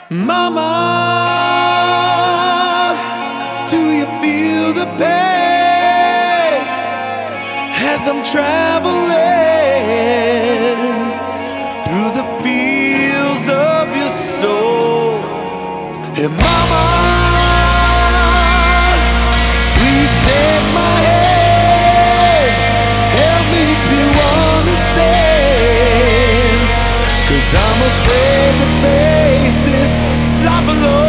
Mama, do you feel the pain as I'm traveling through the fields of your soul? And Mama, please take my hand, help me to understand, 'cause I'm afraid to face this life alone.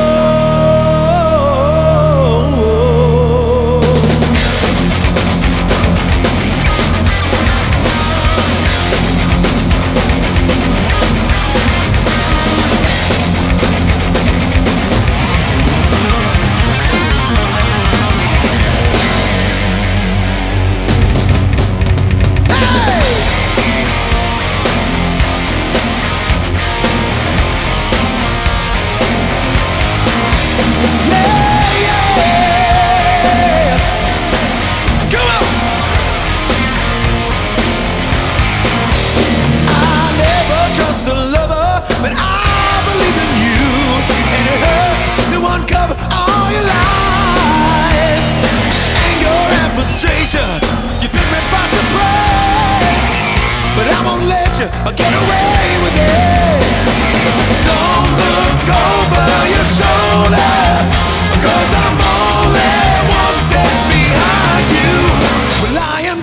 You took me by surprise, but I won't let you get away with it. Don't look over your shoulder, 'cause I'm only one step behind you. Well, I am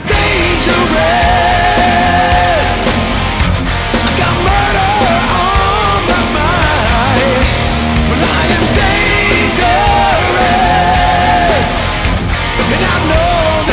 dangerous. I got murder on my mind. Well, I am dangerous, and I know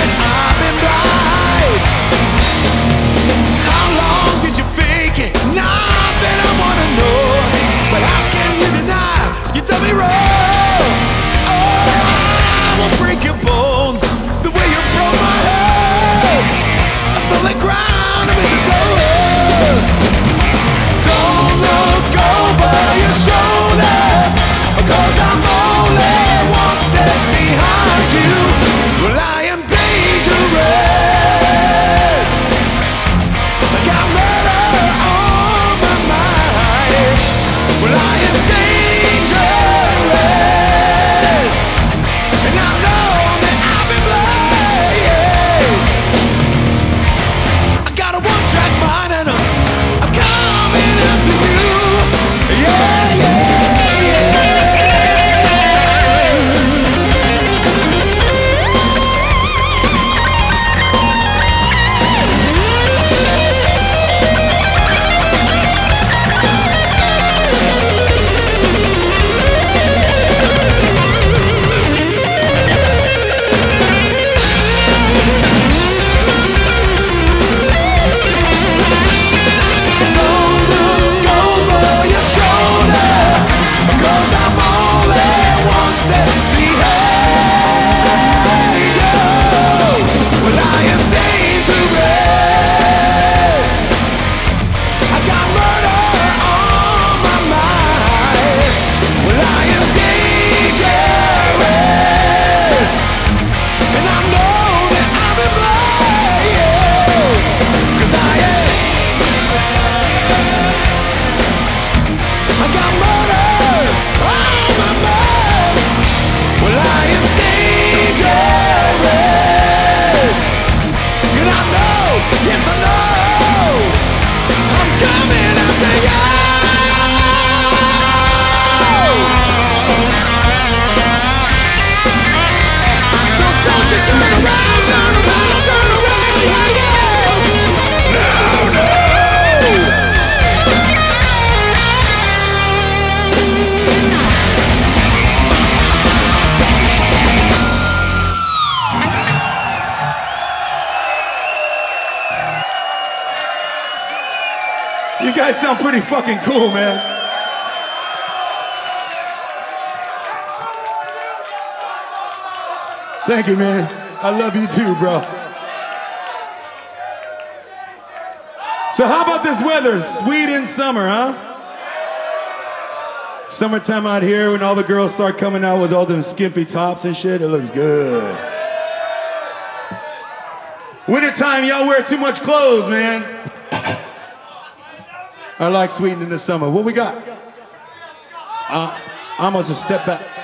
you guys sound pretty fucking cool, man. Thank you, man. I love you too, bro. So how about this weather? Sweet in summer, huh? Summertime out here when all the girls start coming out with all them skimpy tops and shit, it looks good. Wintertime, y'all wear too much clothes, man. I like Sweden in the summer. What we got? I must have stepped back.